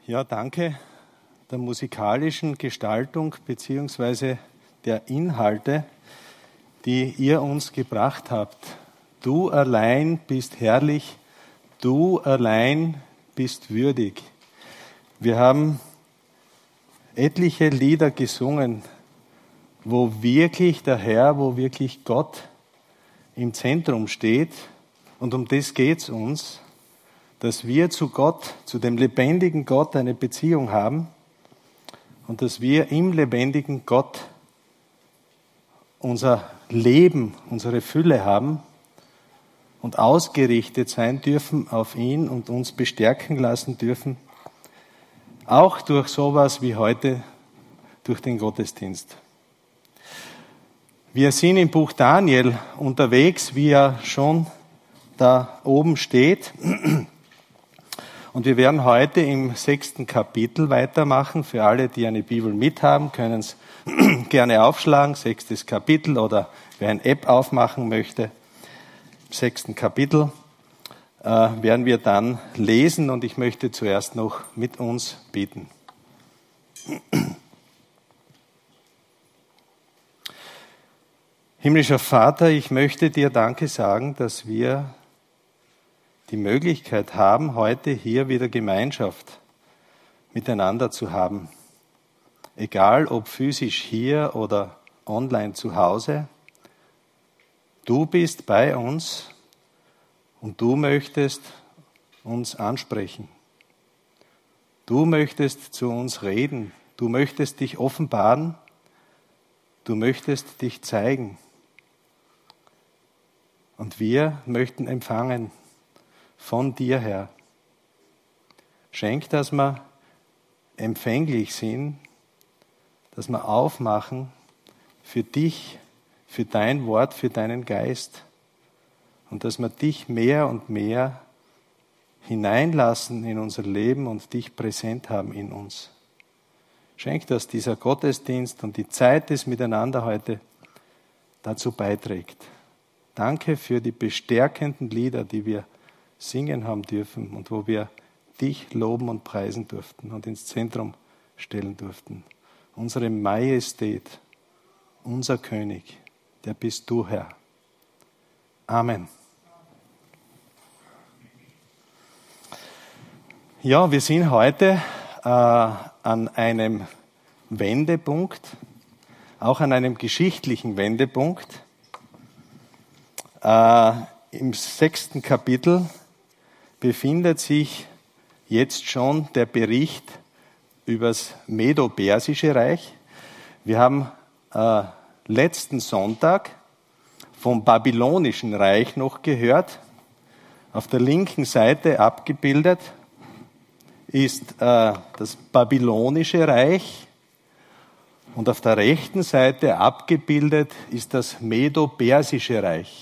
Ja, danke der musikalischen Gestaltung bzw. der Inhalte, die ihr uns gebracht habt. Du allein bist herrlich, du allein bist würdig. Wir haben etliche Lieder gesungen, wo wirklich der Herr, wo wirklich Gott im Zentrum steht. Und um das geht es uns, dass wir zu Gott, zu dem lebendigen Gott eine Beziehung haben und dass wir im lebendigen Gott unser Leben, unsere Fülle haben und ausgerichtet sein dürfen auf ihn und uns bestärken lassen dürfen, auch durch sowas wie heute, durch den Gottesdienst. Wir sind im Buch Daniel unterwegs, wie er schon da oben steht. Und wir werden heute im 6. Kapitel weitermachen. Für alle, die eine Bibel mithaben, können es gerne aufschlagen. 6. Kapitel oder wer eine App aufmachen möchte. Im 6. Kapitel werden wir dann lesen und ich möchte zuerst noch mit uns beten. Himmlischer Vater, ich möchte dir Danke sagen, dass wir die Möglichkeit haben, heute hier wieder Gemeinschaft miteinander zu haben. Egal ob physisch hier oder online zu Hause. Du bist bei uns und du möchtest uns ansprechen. Du möchtest zu uns reden. Du möchtest dich offenbaren. Du möchtest dich zeigen. Und wir möchten empfangen von dir, Herr. Schenk, dass wir empfänglich sind, dass wir aufmachen für dich, für dein Wort, für deinen Geist und dass wir dich mehr und mehr hineinlassen in unser Leben und dich präsent haben in uns. Schenk, dass dieser Gottesdienst und die Zeit des Miteinander heute dazu beiträgt. Danke für die bestärkenden Lieder, die wir singen haben dürfen und wo wir dich loben und preisen durften und ins Zentrum stellen durften. Unsere Majestät, unser König, der bist du, Herr. Amen. Ja, wir sind heute an einem Wendepunkt, auch an einem geschichtlichen Wendepunkt. Im 6. Kapitel befindet sich jetzt schon der Bericht über das Medo-Persische Reich. Wir haben letzten Sonntag vom Babylonischen Reich noch gehört. Auf der linken Seite abgebildet ist das Babylonische Reich und auf der rechten Seite abgebildet ist das Medo-Persische Reich.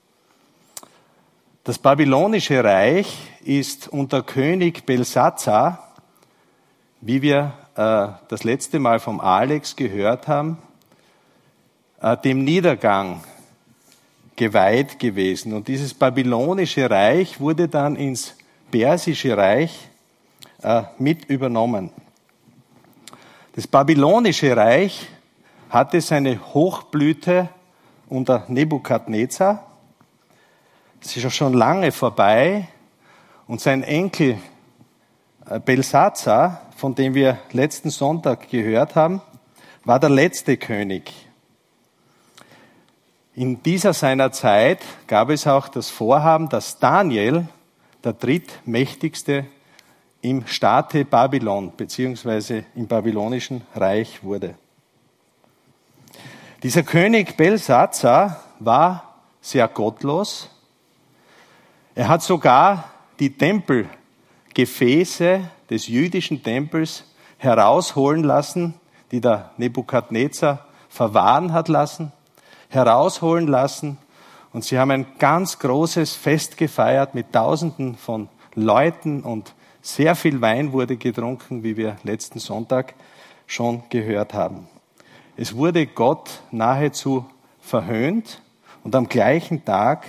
Das Babylonische Reich ist unter König Belshazzar, wie wir das letzte Mal vom Alex gehört haben, dem Niedergang geweiht gewesen. Und dieses Babylonische Reich wurde dann ins Persische Reich mit übernommen. Das Babylonische Reich hatte seine Hochblüte unter Nebukadnezar. Es ist ja schon lange vorbei und sein Enkel Belshazzar, von dem wir letzten Sonntag gehört haben, war der letzte König. In dieser seiner Zeit gab es auch das Vorhaben, dass Daniel der drittmächtigste im Staate Babylon bzw. im Babylonischen Reich wurde. Dieser König Belshazzar war sehr gottlos. Er hat sogar die Tempelgefäße des jüdischen Tempels herausholen lassen, die der Nebukadnezar verwahren hat lassen, herausholen lassen. Und sie haben ein ganz großes Fest gefeiert mit Tausenden von Leuten und sehr viel Wein wurde getrunken, wie wir letzten Sonntag schon gehört haben. Es wurde Gott nahezu verhöhnt und am gleichen Tag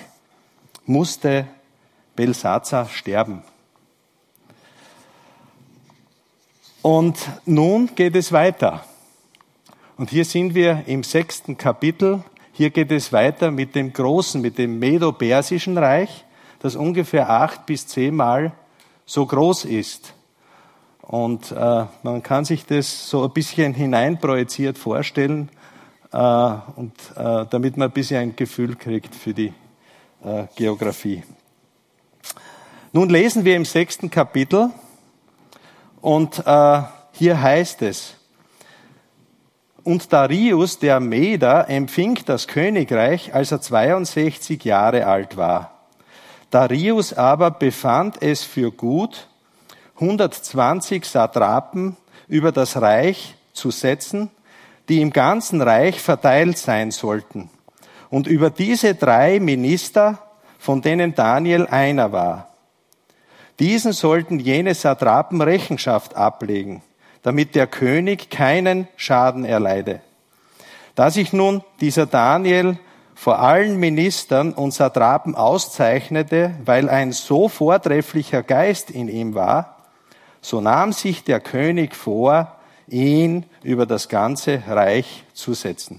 musste Belshazzar sterben. Und nun geht es weiter. Und hier sind wir im 6. Kapitel. Hier geht es weiter mit dem Medo-Persischen Reich, das ungefähr 8 bis 10 Mal so groß ist. Und man kann sich das so ein bisschen hineinprojiziert vorstellen, damit man ein bisschen ein Gefühl kriegt für die Geografie. Nun lesen wir im 6. Kapitel und hier heißt es: Und Darius der Meder empfing das Königreich, als er 62 Jahre alt war. Darius aber befand es für gut, 120 Satrapen über das Reich zu setzen, die im ganzen Reich verteilt sein sollten, und über diese 3 Minister, von denen Daniel einer war. Diesen sollten jene Satrapen Rechenschaft ablegen, damit der König keinen Schaden erleide. Da sich nun dieser Daniel vor allen Ministern und Satrapen auszeichnete, weil ein so vortrefflicher Geist in ihm war, so nahm sich der König vor, ihn über das ganze Reich zu setzen.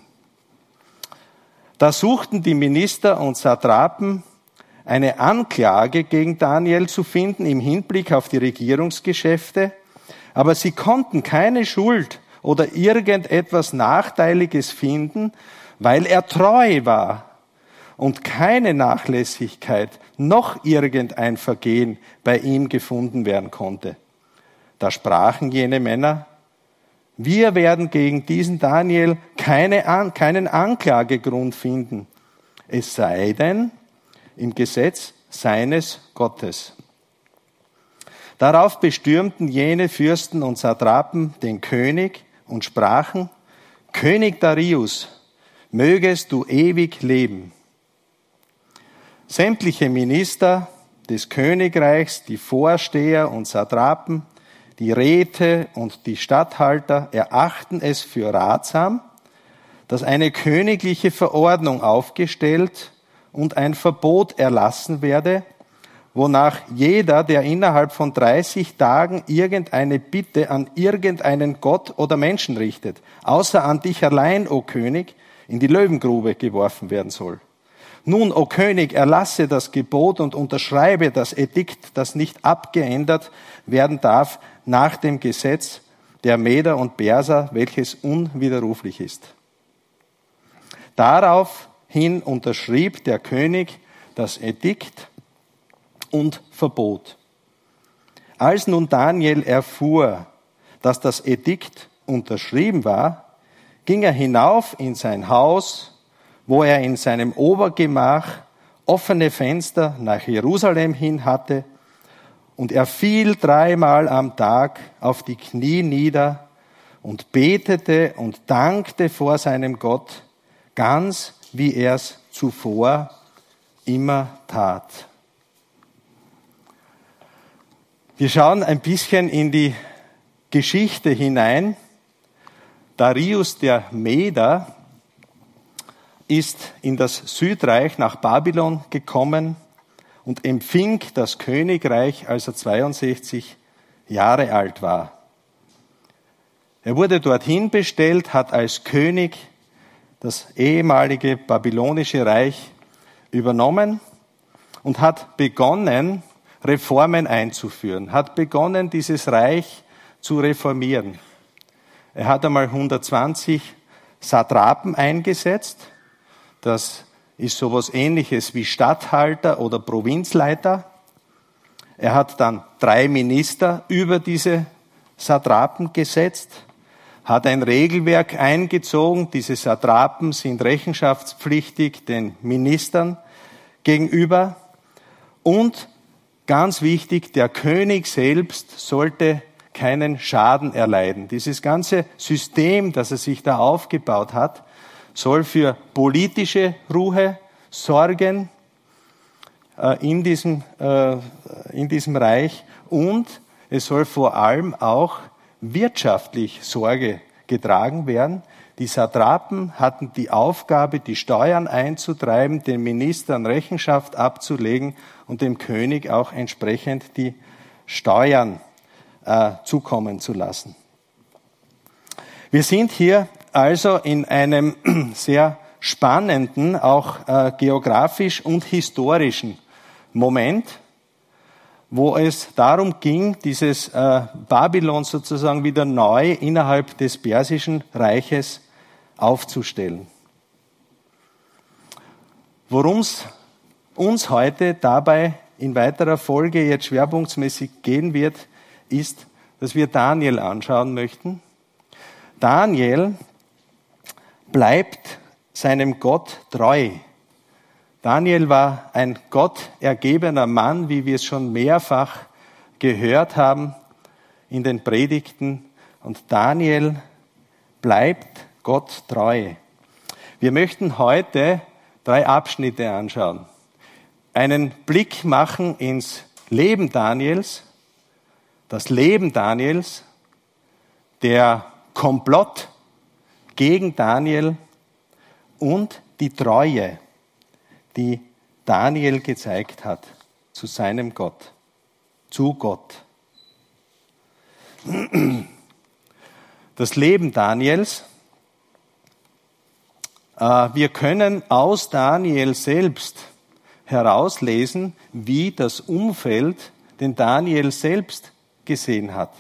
Da suchten die Minister und Satrapen, eine Anklage gegen Daniel zu finden im Hinblick auf die Regierungsgeschäfte, aber sie konnten keine Schuld oder irgendetwas Nachteiliges finden, weil er treu war und keine Nachlässigkeit noch irgendein Vergehen bei ihm gefunden werden konnte. Da sprachen jene Männer: Wir werden gegen diesen Daniel keinen Anklagegrund finden, es sei denn im Gesetz seines Gottes. Darauf bestürmten jene Fürsten und Satrapen den König und sprachen: König Darius, mögest du ewig leben. Sämtliche Minister des Königreichs, die Vorsteher und Satrapen, die Räte und die Statthalter erachten es für ratsam, dass eine königliche Verordnung aufgestellt und ein Verbot erlassen werde, wonach jeder, der innerhalb von 30 Tagen irgendeine Bitte an irgendeinen Gott oder Menschen richtet, außer an dich allein, o König, in die Löwengrube geworfen werden soll. Nun, o König, erlasse das Gebot und unterschreibe das Edikt, das nicht abgeändert werden darf nach dem Gesetz der Meder und Perser, welches unwiderruflich ist. Daraufhin unterschrieb der König das Edikt und Verbot. Als nun Daniel erfuhr, dass das Edikt unterschrieben war, ging er hinauf in sein Haus, wo er in seinem Obergemach offene Fenster nach Jerusalem hin hatte, und er fiel 3-mal am Tag auf die Knie nieder und betete und dankte vor seinem Gott, ganz wie er es zuvor immer tat. Wir schauen ein bisschen in die Geschichte hinein. Darius der Meder ist in das Südreich nach Babylon gekommen und empfing das Königreich, als er 62 Jahre alt war. Er wurde dorthin bestellt, hat als König das ehemalige babylonische Reich übernommen und hat begonnen, Reformen einzuführen, hat begonnen, dieses Reich zu reformieren. Er hat einmal 120 Satrapen eingesetzt. Das ist sowas Ähnliches wie Statthalter oder Provinzleiter. Er hat dann 3 Minister über diese Satrapen gesetzt, hat ein Regelwerk eingezogen. Diese Satrapen sind rechenschaftspflichtig den Ministern gegenüber. Und ganz wichtig, der König selbst sollte keinen Schaden erleiden. Dieses ganze System, das er sich da aufgebaut hat, soll für politische Ruhe sorgen in diesem Reich, und es soll vor allem auch wirtschaftlich Sorge getragen werden. Die Satrapen hatten die Aufgabe, die Steuern einzutreiben, den Ministern Rechenschaft abzulegen und dem König auch entsprechend die Steuern zukommen zu lassen. Wir sind hier also in einem sehr spannenden, auch geografisch und historischen Moment, wo es darum ging, dieses Babylon sozusagen wieder neu innerhalb des Persischen Reiches aufzustellen. Worum es uns heute dabei in weiterer Folge jetzt schwerpunktmäßig gehen wird, ist, dass wir Daniel anschauen möchten. Daniel bleibt seinem Gott treu. Daniel war ein gottergebener Mann, wie wir es schon mehrfach gehört haben in den Predigten. Und Daniel bleibt Gott treu. Wir möchten heute 3 Abschnitte anschauen. Einen Blick machen ins Leben Daniels, das Leben Daniels, der Komplott gegen Daniel und die Treue, die Daniel gezeigt hat zu seinem Gott, zu Gott. Das Leben Daniels. Wir können aus Daniel selbst herauslesen, wie das Umfeld den Daniel selbst gesehen hat.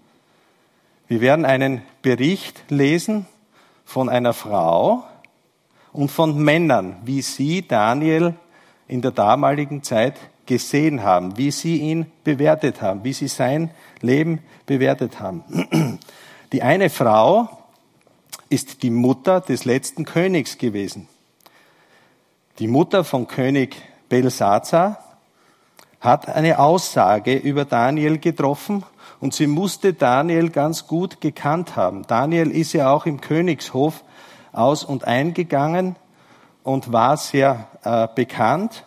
Wir werden einen Bericht lesen von einer Frau und von Männern, wie sie Daniel in der damaligen Zeit gesehen haben, wie sie ihn bewertet haben, wie sie sein Leben bewertet haben. Die eine Frau ist die Mutter des letzten Königs gewesen. Die Mutter von König Belsazar hat eine Aussage über Daniel getroffen und sie musste Daniel ganz gut gekannt haben. Daniel ist ja auch im Königshof aus- und eingegangen und war sehr bekannt.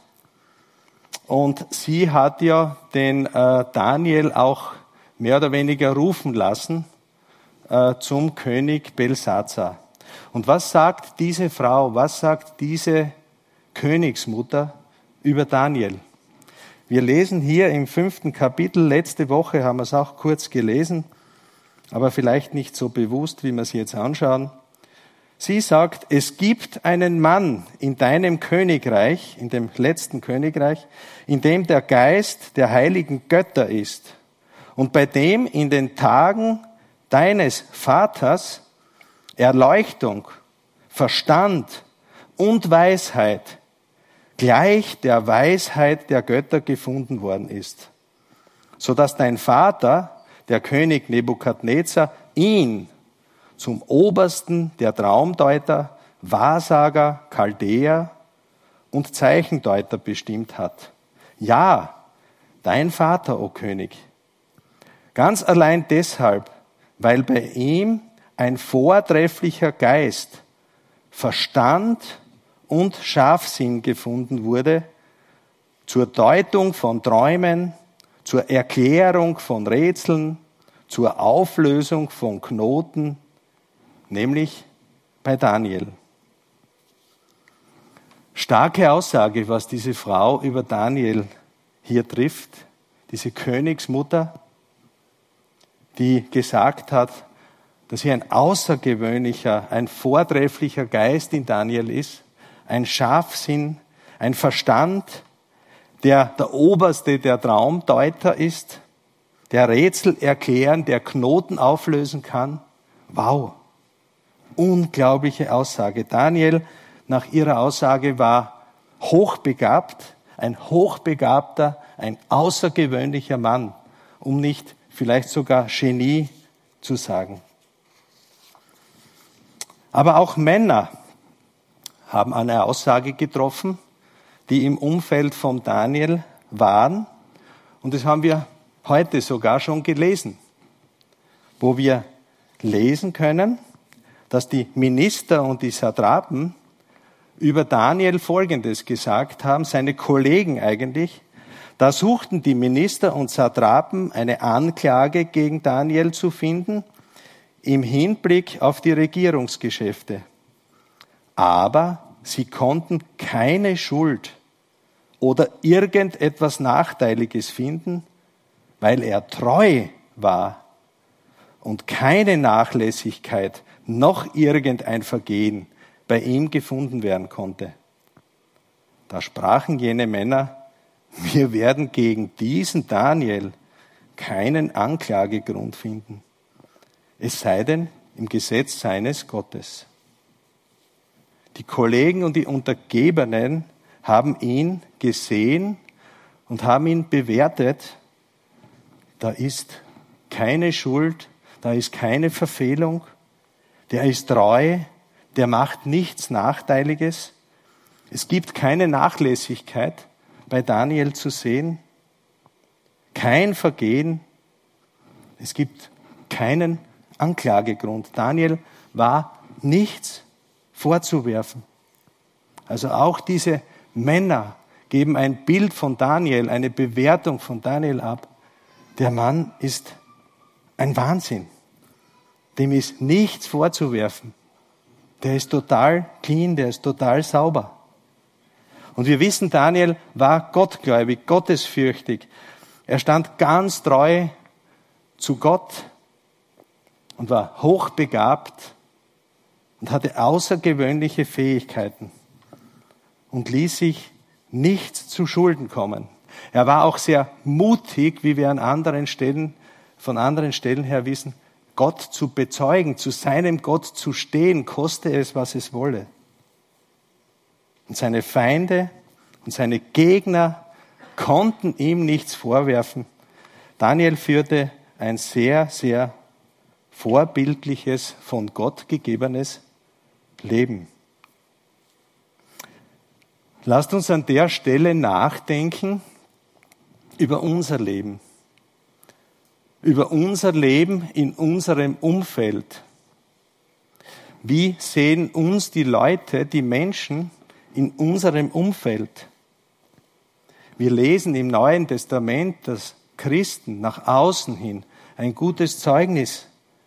Und sie hat ja den Daniel auch mehr oder weniger rufen lassen zum König Belsazar. Und was sagt diese Frau, was sagt diese Königsmutter über Daniel? Wir lesen hier im 5. Kapitel, letzte Woche haben wir es auch kurz gelesen, aber vielleicht nicht so bewusst, wie wir es jetzt anschauen. Sie sagt, es gibt einen Mann in deinem Königreich, in dem letzten Königreich, in dem der Geist der heiligen Götter ist und bei dem in den Tagen deines Vaters Erleuchtung, Verstand und Weisheit gleich der Weisheit der Götter gefunden worden ist, so dass dein Vater, der König Nebukadnezar, ihn zum Obersten der Traumdeuter, Wahrsager, Chaldäer und Zeichendeuter bestimmt hat. Ja, dein Vater, o König. Ganz allein deshalb, weil bei ihm ein vortrefflicher Geist, Verstand und Scharfsinn gefunden wurde, zur Deutung von Träumen, zur Erklärung von Rätseln, zur Auflösung von Knoten, nämlich bei Daniel. Starke Aussage, was diese Frau über Daniel hier trifft, diese Königsmutter, die gesagt hat, dass hier ein außergewöhnlicher, ein vortrefflicher Geist in Daniel ist, ein Scharfsinn, ein Verstand, der Oberste der Traumdeuter ist, der Rätsel erklären, der Knoten auflösen kann. Wow, unglaubliche Aussage. Daniel nach ihrer Aussage war hochbegabt, ein hochbegabter, ein außergewöhnlicher Mann, um nicht vielleicht sogar Genie zu sagen. Aber auch Männer haben eine Aussage getroffen, die im Umfeld von Daniel waren. Und das haben wir heute sogar schon gelesen, wo wir lesen können, dass die Minister und die Satrapen über Daniel Folgendes gesagt haben, seine Kollegen eigentlich. Da suchten die Minister und Satrapen eine Anklage gegen Daniel zu finden im Hinblick auf die Regierungsgeschäfte. Aber sie konnten keine Schuld oder irgendetwas Nachteiliges finden, weil er treu war und keine Nachlässigkeit noch irgendein Vergehen bei ihm gefunden werden konnte. Da sprachen jene Männer: Wir werden gegen diesen Daniel keinen Anklagegrund finden, es sei denn im Gesetz seines Gottes. Die Kollegen und die Untergebenen haben ihn gesehen und haben ihn bewertet. Da ist keine Schuld, da ist keine Verfehlung, der ist treu, der macht nichts Nachteiliges. Es gibt keine Nachlässigkeit bei Daniel zu sehen, kein Vergehen, es gibt keinen Anklagegrund. Daniel war nichts vorzuwerfen. Also auch diese Männer geben ein Bild von Daniel, eine Bewertung von Daniel ab. Der Mann ist ein Wahnsinn. Dem ist nichts vorzuwerfen. Der ist total clean, der ist total sauber. Und wir wissen, Daniel war gottgläubig, gottesfürchtig. Er stand ganz treu zu Gott und war hochbegabt und hatte außergewöhnliche Fähigkeiten und ließ sich nichts zu Schulden kommen. Er war auch sehr mutig, wie wir von anderen Stellen her wissen, Gott zu bezeugen, zu seinem Gott zu stehen, koste es, was es wolle. Und seine Feinde und seine Gegner konnten ihm nichts vorwerfen. Daniel führte ein sehr, sehr vorbildliches, von Gott gegebenes Leben. Lasst uns an der Stelle nachdenken über unser Leben. Über unser Leben in unserem Umfeld. Wie sehen uns die Leute, die Menschen in unserem Umfeld? Wir lesen im Neuen Testament, dass Christen nach außen hin ein gutes Zeugnis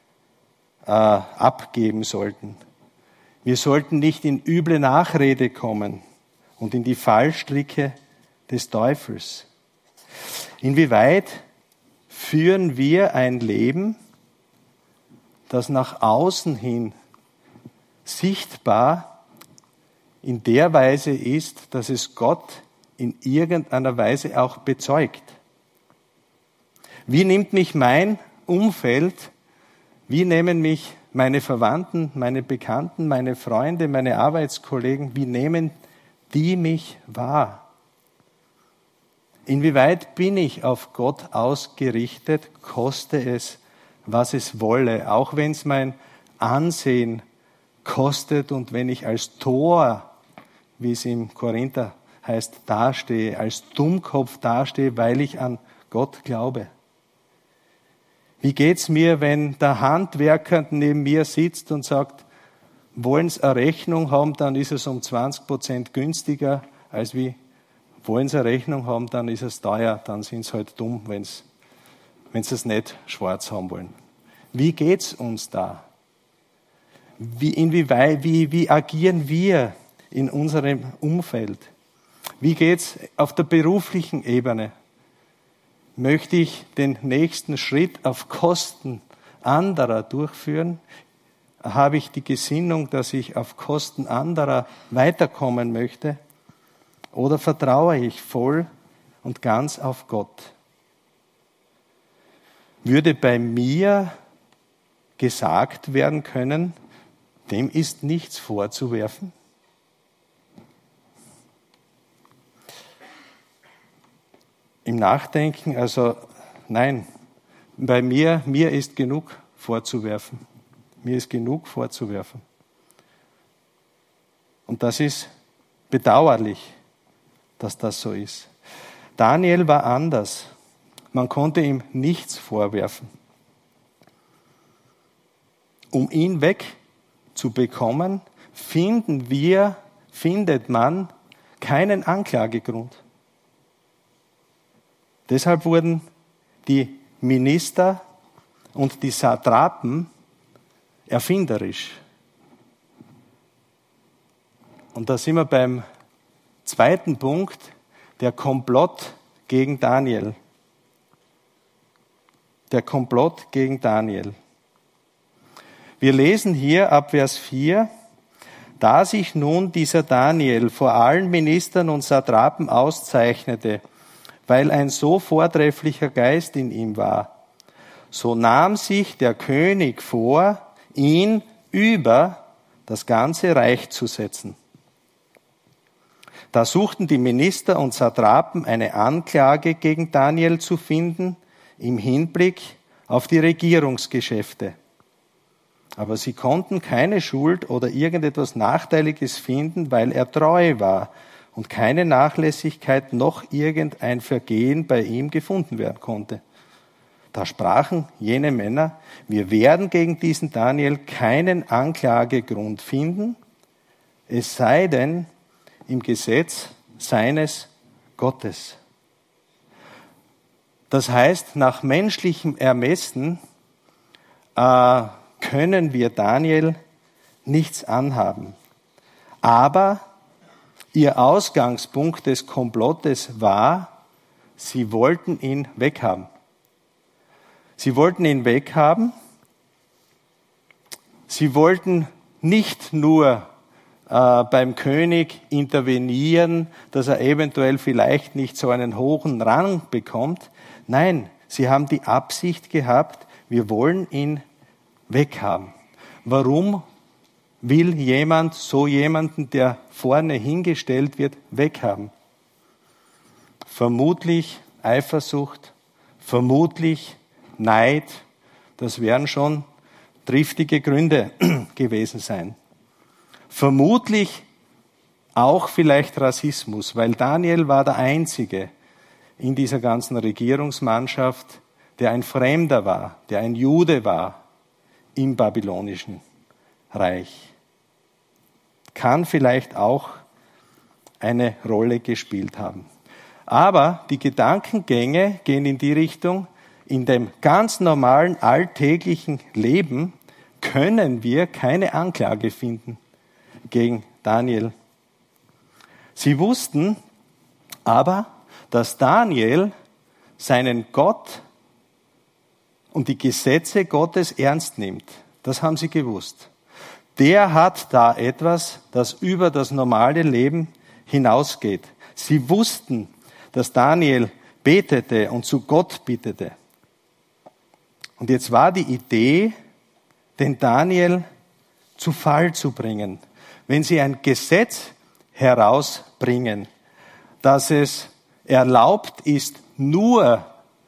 abgeben sollten. Wir sollten nicht in üble Nachrede kommen und in die Fallstricke des Teufels. Inwieweit führen wir ein Leben, das nach außen hin sichtbar in der Weise ist, dass es Gott in irgendeiner Weise auch bezeugt? Wie nimmt mich mein Umfeld, wie nehmen mich meine Verwandten, meine Bekannten, meine Freunde, meine Arbeitskollegen, wie nehmen die mich wahr? Inwieweit bin ich auf Gott ausgerichtet, koste es, was es wolle, auch wenn es mein Ansehen kostet und wenn ich als Tor, wie es im Korinther heißt, dastehe, als Dummkopf dastehe, weil ich an Gott glaube. Wie geht's mir, wenn der Handwerker neben mir sitzt und sagt, wollen Sie eine Rechnung haben, dann ist es um 20% günstiger, als wie wollen Sie eine Rechnung haben, dann ist es teuer, dann sind Sie halt dumm, wenn Sie es nicht schwarz haben wollen. Wie geht's uns da? Wie agieren wir in unserem Umfeld? Wie geht's auf der beruflichen Ebene? Möchte ich den nächsten Schritt auf Kosten anderer durchführen? Habe ich die Gesinnung, dass ich auf Kosten anderer weiterkommen möchte? Oder vertraue ich voll und ganz auf Gott? Würde bei mir gesagt werden können, dem ist nichts vorzuwerfen? Im Nachdenken, also nein, bei mir ist genug vorzuwerfen. Mir ist genug vorzuwerfen. Und das ist bedauerlich, dass das so ist. Daniel war anders. Man konnte ihm nichts vorwerfen. Um ihn wegzubekommen, findet man keinen Anklagegrund. Deshalb wurden die Minister und die Satrapen erfinderisch. Und da sind wir beim zweiten Punkt, der Komplott gegen Daniel. der Komplott gegen Daniel. Wir lesen hier ab Vers 4, da sich nun dieser Daniel vor allen Ministern und Satrapen auszeichnete, weil ein so vortrefflicher Geist in ihm war, so nahm sich der König vor, ihn über das ganze Reich zu setzen. Da suchten die Minister und Satrapen eine Anklage gegen Daniel zu finden im Hinblick auf die Regierungsgeschäfte. Aber sie konnten keine Schuld oder irgendetwas Nachteiliges finden, weil er treu war und keine Nachlässigkeit noch irgendein Vergehen bei ihm gefunden werden konnte. Da sprachen jene Männer, wir werden gegen diesen Daniel keinen Anklagegrund finden, es sei denn im Gesetz seines Gottes. Das heißt, nach menschlichem Ermessen können wir Daniel nichts anhaben. Aber ihr Ausgangspunkt des Komplottes war, sie wollten ihn weghaben. Sie wollten ihn weghaben. Sie wollten nicht nur beim König intervenieren, dass er eventuell vielleicht nicht so einen hohen Rang bekommt. Nein, sie haben die Absicht gehabt, wir wollen ihn weghaben. Warum will jemand so jemanden, der vorne hingestellt wird, weghaben? Vermutlich Eifersucht, vermutlich Neid, das werden schon triftige Gründe gewesen sein. Vermutlich auch vielleicht Rassismus, weil Daniel war der Einzige in dieser ganzen Regierungsmannschaft, der ein Fremder war, der ein Jude war im babylonischen Reich. Kann vielleicht auch eine Rolle gespielt haben. Aber die Gedankengänge gehen in die Richtung, in dem ganz normalen alltäglichen Leben können wir keine Anklage finden gegen Daniel. Sie wussten aber, dass Daniel seinen Gott und die Gesetze Gottes ernst nimmt. Das haben sie gewusst. Der hat da etwas, das über das normale Leben hinausgeht. Sie wussten, dass Daniel betete und zu Gott bittete. Und jetzt war die Idee, den Daniel zu Fall zu bringen. Wenn sie ein Gesetz herausbringen, dass es erlaubt ist, nur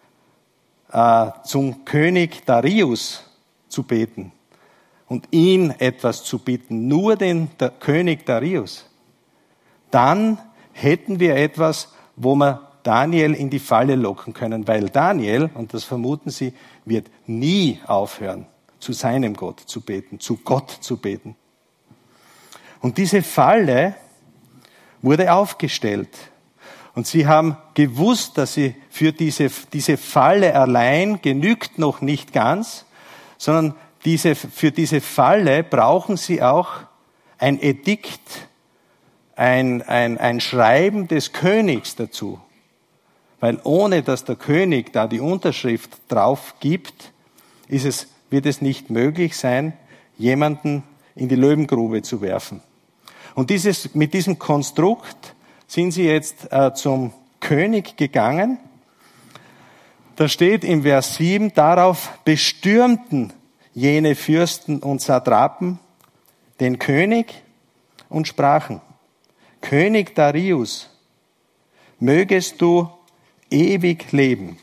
zum König Darius zu beten und ihn etwas zu bitten, nur den König Darius, dann hätten wir etwas, wo wir Daniel in die Falle locken können, weil Daniel, und das vermuten sie, wird nie aufhören, zu seinem Gott zu beten, zu Gott zu beten. Und diese Falle wurde aufgestellt. Und sie haben gewusst, dass sie für diese Falle allein genügt noch nicht ganz, sondern für diese Falle brauchen sie auch ein Edikt, ein Schreiben des Königs dazu. Weil ohne dass der König da die Unterschrift drauf gibt, wird es nicht möglich sein, jemanden in die Löwengrube zu werfen. Und mit diesem Konstrukt sind sie jetzt zum König gegangen. Da steht im Vers 7, darauf bestürmten jene Fürsten und Satrapen den König und sprachen, König Darius, mögest du ewig leben.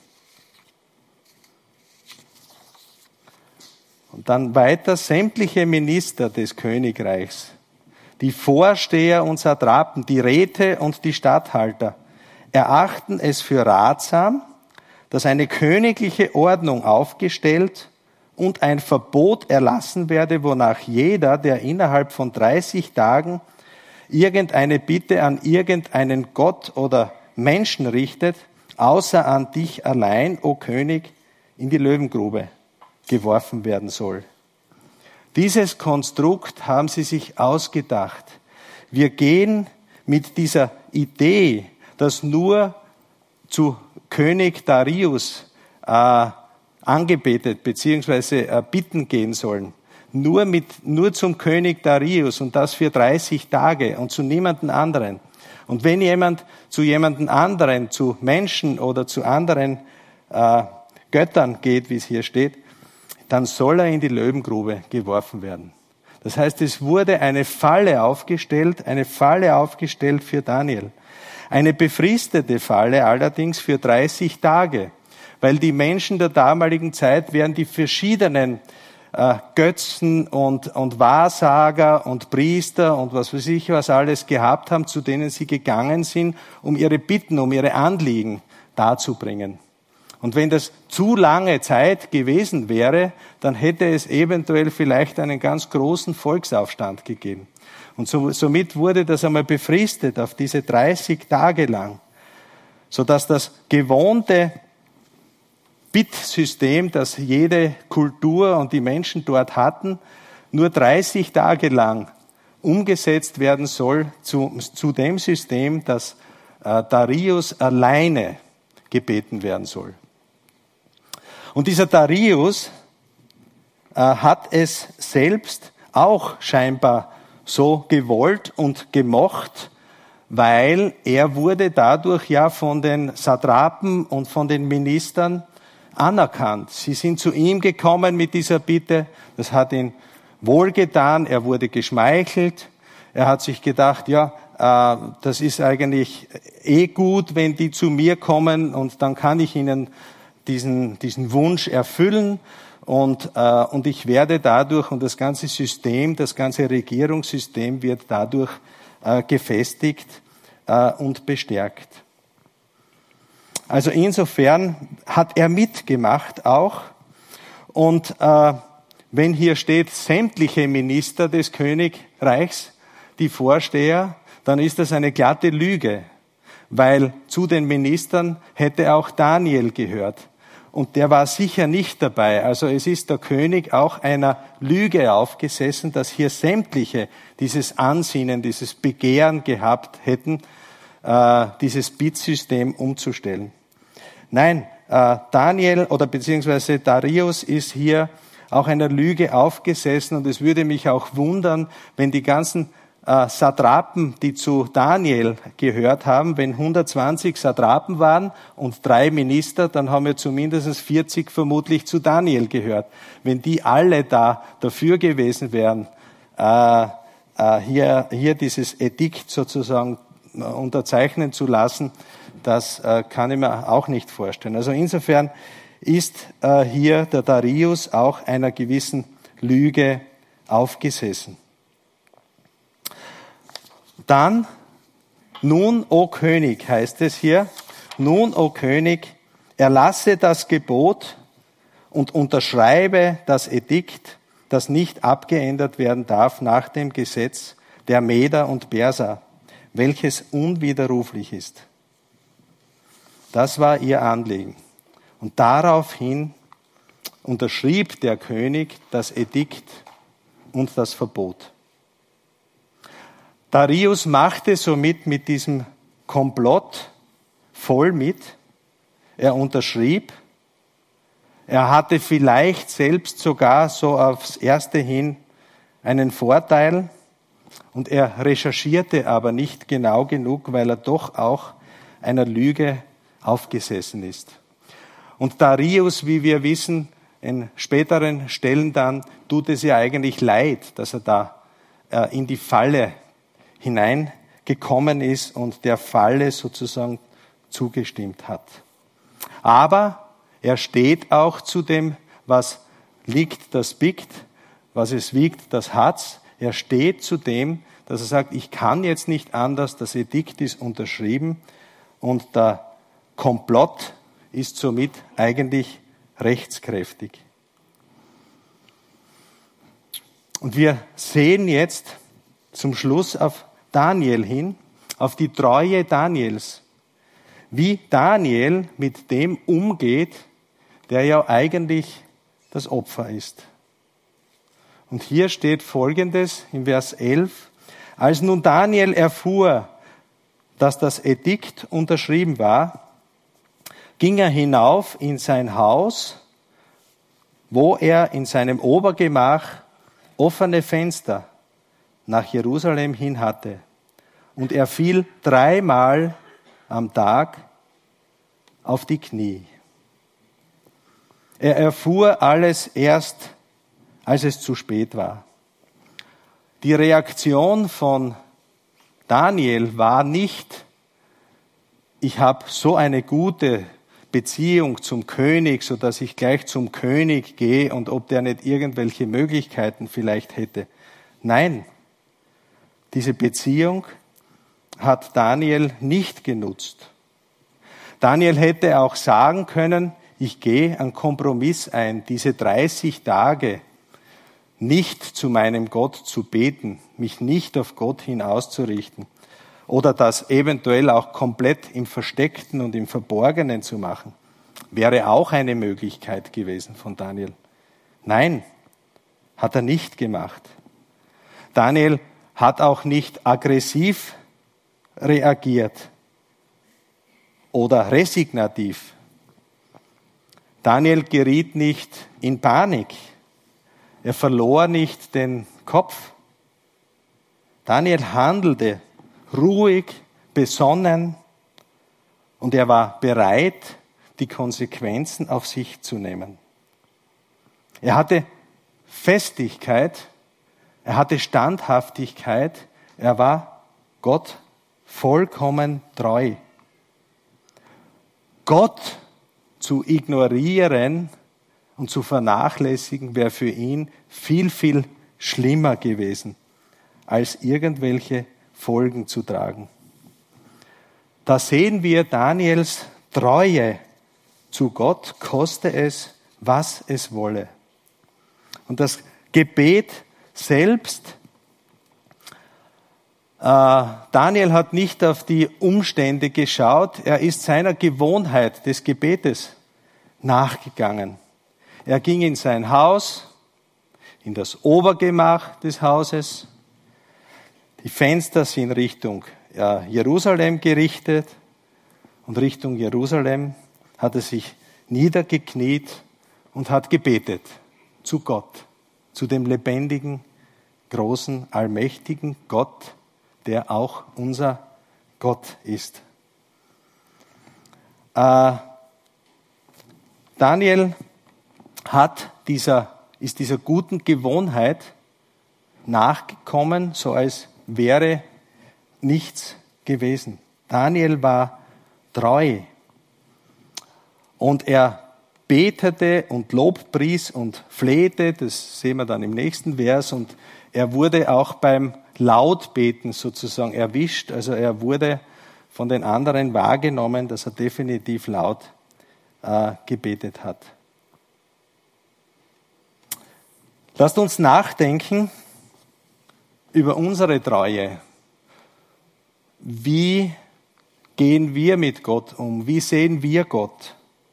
Und dann weiter sämtliche Minister des Königreichs, die Vorsteher und Satrapen, die Räte und die Statthalter, erachten es für ratsam, dass eine königliche Ordnung aufgestellt und ein Verbot erlassen werde, wonach jeder, der innerhalb von 30 Tagen irgendeine Bitte an irgendeinen Gott oder Menschen richtet, außer an dich allein, o König, in die Löwengrube geworfen werden soll. Dieses Konstrukt haben sie sich ausgedacht. Wir gehen mit dieser Idee, dass nur zu König Darius angebetet bzw. bitten gehen sollen. Nur zum König Darius und das für 30 Tage und zu niemandem anderen. Und wenn jemand zu jemandem anderen, zu Menschen oder zu anderen Göttern geht, wie es hier steht, dann soll er in die Löwengrube geworfen werden. Das heißt, es wurde eine Falle aufgestellt für Daniel. Eine befristete Falle allerdings für 30 Tage, weil die Menschen der damaligen Zeit während die verschiedenen Götzen und Wahrsager und Priester und was weiß ich was alles gehabt haben, zu denen sie gegangen sind, um ihre Bitten, um ihre Anliegen darzubringen. Und wenn das zu lange Zeit gewesen wäre, dann hätte es eventuell vielleicht einen ganz großen Volksaufstand gegeben. Und somit wurde das einmal befristet auf diese 30 Tage lang, sodass das gewohnte Bittsystem, das jede Kultur und die Menschen dort hatten, nur 30 Tage lang umgesetzt werden soll zu dem System, das Darius alleine gebeten werden soll. Und dieser Darius hat es selbst auch scheinbar so gewollt und gemocht, weil er wurde dadurch ja von den Satrapen und von den Ministern anerkannt. Sie sind zu ihm gekommen mit dieser Bitte, das hat ihn wohlgetan, er wurde geschmeichelt, er hat sich gedacht, ja, das ist eigentlich gut, wenn die zu mir kommen und dann kann ich ihnen diesen Wunsch erfüllen und ich werde dadurch und das ganze System, das ganze Regierungssystem wird dadurch gefestigt und bestärkt. Also insofern hat er mitgemacht auch und wenn hier steht sämtliche Minister des Königreichs, die Vorsteher, dann ist das eine glatte Lüge, weil zu den Ministern hätte auch Daniel gehört. Und der war sicher nicht dabei. Also es ist der König auch einer Lüge aufgesessen, dass hier sämtliche dieses Ansinnen, dieses Begehren gehabt hätten, dieses Bittsystem umzustellen. Nein, Daniel oder beziehungsweise Darius ist hier auch einer Lüge aufgesessen und es würde mich auch wundern, wenn die ganzen Satrapen, die zu Daniel gehört haben, wenn 120 Satrapen waren und 3 Minister, dann haben ja zumindest 40 vermutlich zu Daniel gehört. Wenn die alle dafür gewesen wären, hier dieses Edikt sozusagen unterzeichnen zu lassen, das kann ich mir auch nicht vorstellen. Also insofern ist hier der Darius auch einer gewissen Lüge aufgesessen. Dann, nun, o König, heißt es hier, nun, o König, erlasse das Gebot und unterschreibe das Edikt, das nicht abgeändert werden darf nach dem Gesetz der Meder und Perser, welches unwiderruflich ist. Das war ihr Anliegen. Und daraufhin unterschrieb der König das Edikt und das Verbot. Darius machte somit mit diesem Komplott voll mit. Er unterschrieb. Er hatte vielleicht selbst sogar so aufs Erste hin einen Vorteil und er recherchierte aber nicht genau genug, weil er doch auch einer Lüge aufgesessen ist. Und Darius, wie wir wissen, in späteren Stellen dann, tut es ja eigentlich leid, dass er da in die Falle hineingekommen ist und der Falle sozusagen zugestimmt hat. Aber er steht auch zu dem, was liegt, das biegt, was es wiegt, das hat's. Er steht zu dem, dass er sagt, ich kann jetzt nicht anders, das Edikt ist unterschrieben und der Komplott ist somit eigentlich rechtskräftig. Und wir sehen jetzt zum Schluss auf Daniel hin, auf die Treue Daniels. Wie Daniel mit dem umgeht, der ja eigentlich das Opfer ist. Und hier steht Folgendes im Vers 11. Als nun Daniel erfuhr, dass das Edikt unterschrieben war, ging er hinauf in sein Haus wo er in seinem Obergemach offene Fenster nach Jerusalem hin hatte. Und er fiel 3-mal am Tag auf die Knie. Er erfuhr alles erst, als es zu spät war. Die Reaktion von Daniel war nicht, ich habe so eine gute Beziehung zum König, sodass ich gleich zum König gehe und ob der nicht irgendwelche Möglichkeiten vielleicht hätte. Nein, diese Beziehung hat Daniel nicht genutzt. Daniel hätte auch sagen können, ich gehe einen Kompromiss ein, diese 30 Tage nicht zu meinem Gott zu beten, mich nicht auf Gott hin auszurichten oder das eventuell auch komplett im Versteckten und im Verborgenen zu machen, wäre auch eine Möglichkeit gewesen von Daniel. Nein, hat er nicht gemacht. Daniel hat auch nicht aggressiv reagiert oder resignativ. Daniel geriet nicht in Panik. Er verlor nicht den Kopf. Daniel handelte ruhig, besonnen und er war bereit, die Konsequenzen auf sich zu nehmen. Er hatte Festigkeit, er hatte Standhaftigkeit, er war Gott vollkommen treu. Gott zu ignorieren und zu vernachlässigen, wäre für ihn viel, viel schlimmer gewesen, als irgendwelche Folgen zu tragen. Da sehen wir Daniels Treue zu Gott, koste es, was es wolle. Und das Gebet selbst, Daniel hat nicht auf die Umstände geschaut, er ist seiner Gewohnheit des Gebetes nachgegangen. Er ging in sein Haus, in das Obergemach des Hauses. Die Fenster sind Richtung Jerusalem gerichtet und Richtung Jerusalem hat er sich niedergekniet und hat gebetet zu Gott, zu dem lebendigen, großen, allmächtigen Gott, der auch unser Gott ist. Daniel ist dieser guten Gewohnheit nachgekommen, so als wäre nichts gewesen. Daniel war treu und er betete und lobpries und flehte, das sehen wir dann im nächsten Vers, und er wurde auch beim Lautbeten sozusagen erwischt, also er wurde von den anderen wahrgenommen, dass er definitiv laut gebetet hat. Lasst uns nachdenken über unsere Treue. Wie gehen wir mit Gott um? Wie sehen wir Gott?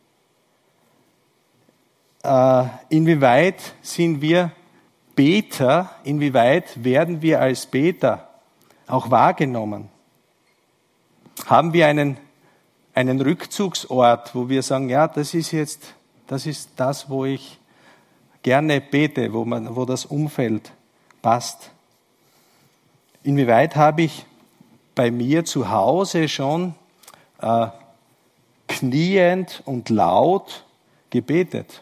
Inwieweit sind wir Beter? Inwieweit werden wir als Beter auch wahrgenommen? Haben wir einen Rückzugsort, wo wir sagen, ja, das ist das, wo ich gerne bete, wo das Umfeld passt? Inwieweit habe ich bei mir zu Hause schon kniend und laut gebetet?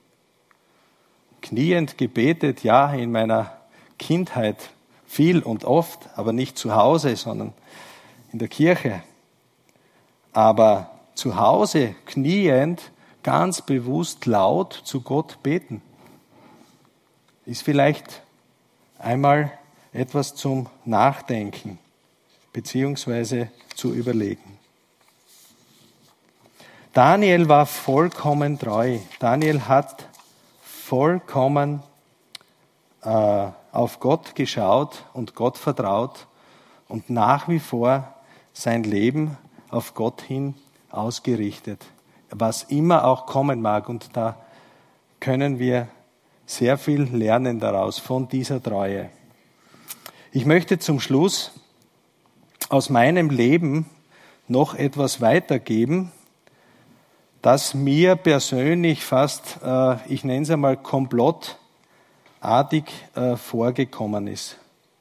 Kniend gebetet, ja, in meiner Kindheit viel und oft, aber nicht zu Hause, sondern in der Kirche. Aber zu Hause kniend, ganz bewusst laut zu Gott beten, ist vielleicht einmal etwas zum Nachdenken beziehungsweise zu überlegen. Daniel war vollkommen treu. Daniel hat vollkommen auf Gott geschaut und Gott vertraut und nach wie vor sein Leben auf Gott hin ausgerichtet, was immer auch kommen mag. Und da können wir sehr viel lernen daraus, von dieser Treue. Ich möchte zum Schluss aus meinem Leben noch etwas weitergeben, das mir persönlich fast, ich nenne es einmal komplottartig vorgekommen ist.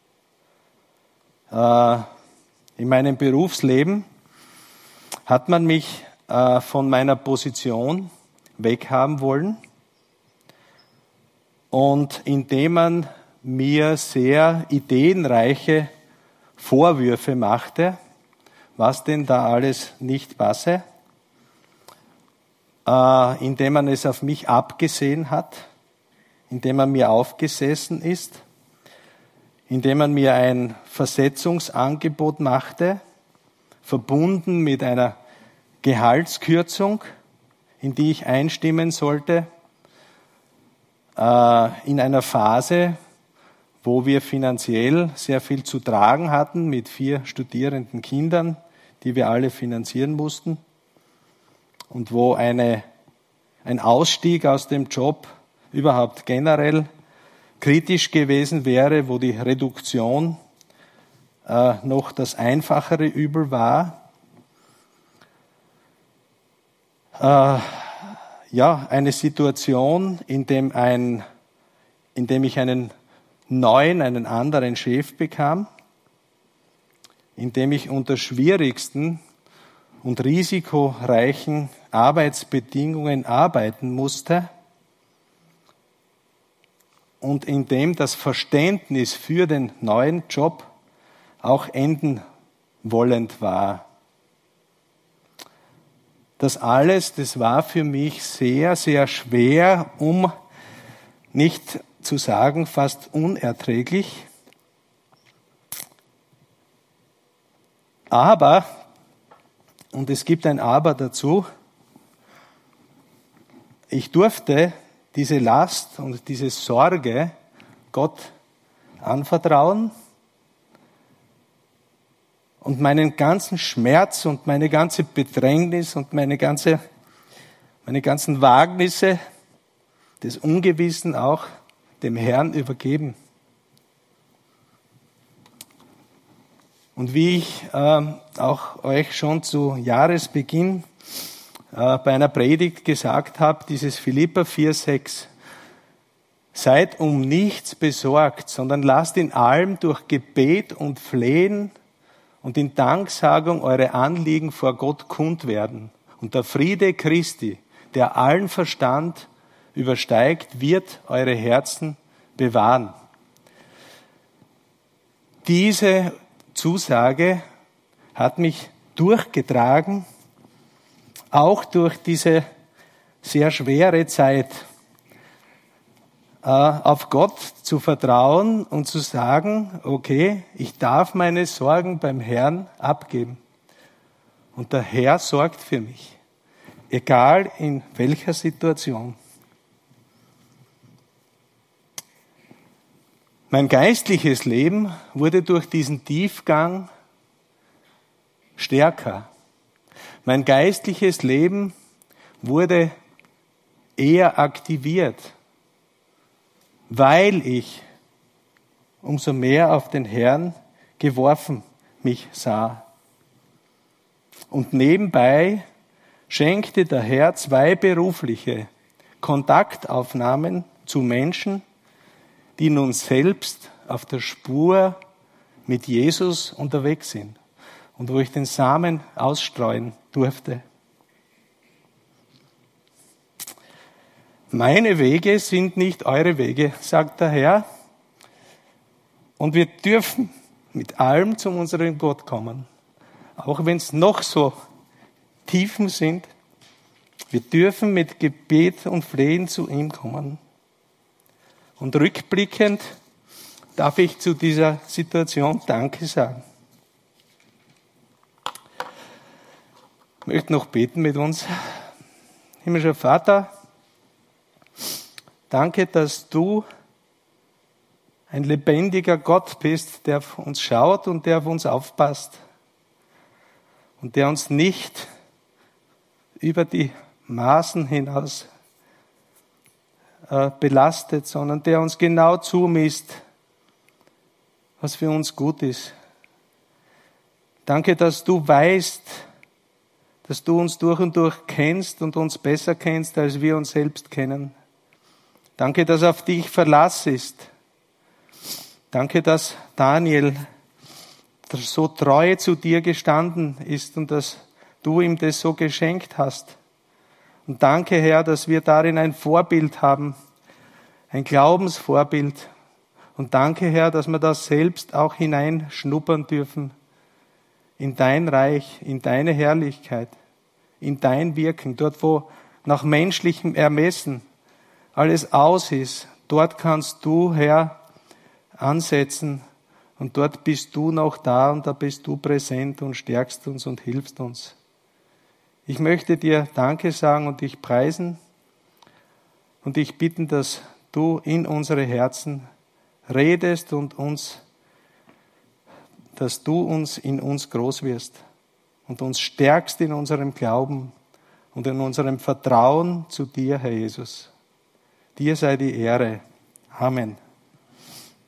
In meinem Berufsleben hat man mich von meiner Position weghaben wollen und indem man mir sehr ideenreiche Vorwürfe machte, was denn da alles nicht passe, indem man es auf mich abgesehen hat, indem man mir aufgesessen ist, indem man mir ein Versetzungsangebot machte, verbunden mit einer Gehaltskürzung, in die ich einstimmen sollte, in einer Phase, wo wir finanziell sehr viel zu tragen hatten, mit 4 studierenden Kindern, die wir alle finanzieren mussten, und wo ein Ausstieg aus dem Job überhaupt generell kritisch gewesen wäre, wo die Reduktion noch das einfachere Übel war. Eine Situation, in dem ich einen anderen Chef bekam, in dem ich unter schwierigsten und risikoreichen Arbeitsbedingungen arbeiten musste und in dem das Verständnis für den neuen Job auch enden wollend war. Das alles, das war für mich sehr, sehr schwer, um nicht zu sagen, fast unerträglich. Aber, und es gibt ein Aber dazu, ich durfte diese Last und diese Sorge Gott anvertrauen und meinen ganzen Schmerz und meine ganze Bedrängnis und meine ganzen Wagnisse des Ungewissen auch dem Herrn übergeben. Und wie ich auch euch schon zu Jahresbeginn bei einer Predigt gesagt habe, dieses Philipper 4,6: Seid um nichts besorgt, sondern lasst in allem durch Gebet und Flehen und in Danksagung eure Anliegen vor Gott kund werden. Und der Friede Christi, der allen Verstand übersteigt, wird eure Herzen bewahren. Diese Zusage hat mich durchgetragen, auch durch diese sehr schwere Zeit, auf Gott zu vertrauen und zu sagen, okay, ich darf meine Sorgen beim Herrn abgeben. Und der Herr sorgt für mich, egal in welcher Situation. Mein geistliches Leben wurde durch diesen Tiefgang stärker. Mein geistliches Leben wurde eher aktiviert, weil ich umso mehr auf den Herrn geworfen mich sah. Und nebenbei schenkte der Herr 2 berufliche Kontaktaufnahmen zu Menschen, die nun selbst auf der Spur mit Jesus unterwegs sind und wo ich den Samen ausstreuen durfte. Meine Wege sind nicht eure Wege, sagt der Herr. Und wir dürfen mit allem zu unserem Gott kommen. Auch wenn es noch so Tiefen sind. Wir dürfen mit Gebet und Flehen zu ihm kommen. Und rückblickend darf ich zu dieser Situation Danke sagen. Ich möchte noch beten mit uns. Himmlischer Vater, danke, dass du ein lebendiger Gott bist, der auf uns schaut und der auf uns aufpasst und der uns nicht über die Maßen hinaus belastet, sondern der uns genau zumisst, was für uns gut ist. Danke, dass du weißt, dass du uns durch und durch kennst und uns besser kennst, als wir uns selbst kennen. Danke, dass auf dich Verlass ist. Danke, dass Daniel so treu zu dir gestanden ist und dass du ihm das so geschenkt hast. Und danke, Herr, dass wir darin ein Vorbild haben, ein Glaubensvorbild. Und danke, Herr, dass wir das selbst auch hineinschnuppern dürfen in dein Reich, in deine Herrlichkeit, in dein Wirken. Dort, wo nach menschlichem Ermessen alles aus ist, dort kannst du, Herr, ansetzen. Und dort bist du noch da und da bist du präsent und stärkst uns und hilfst uns. Ich möchte dir Danke sagen und dich preisen und dich bitten, dass du in unsere Herzen redest und dass du in uns groß wirst und uns stärkst in unserem Glauben und in unserem Vertrauen zu dir, Herr Jesus. Dir sei die Ehre. Amen.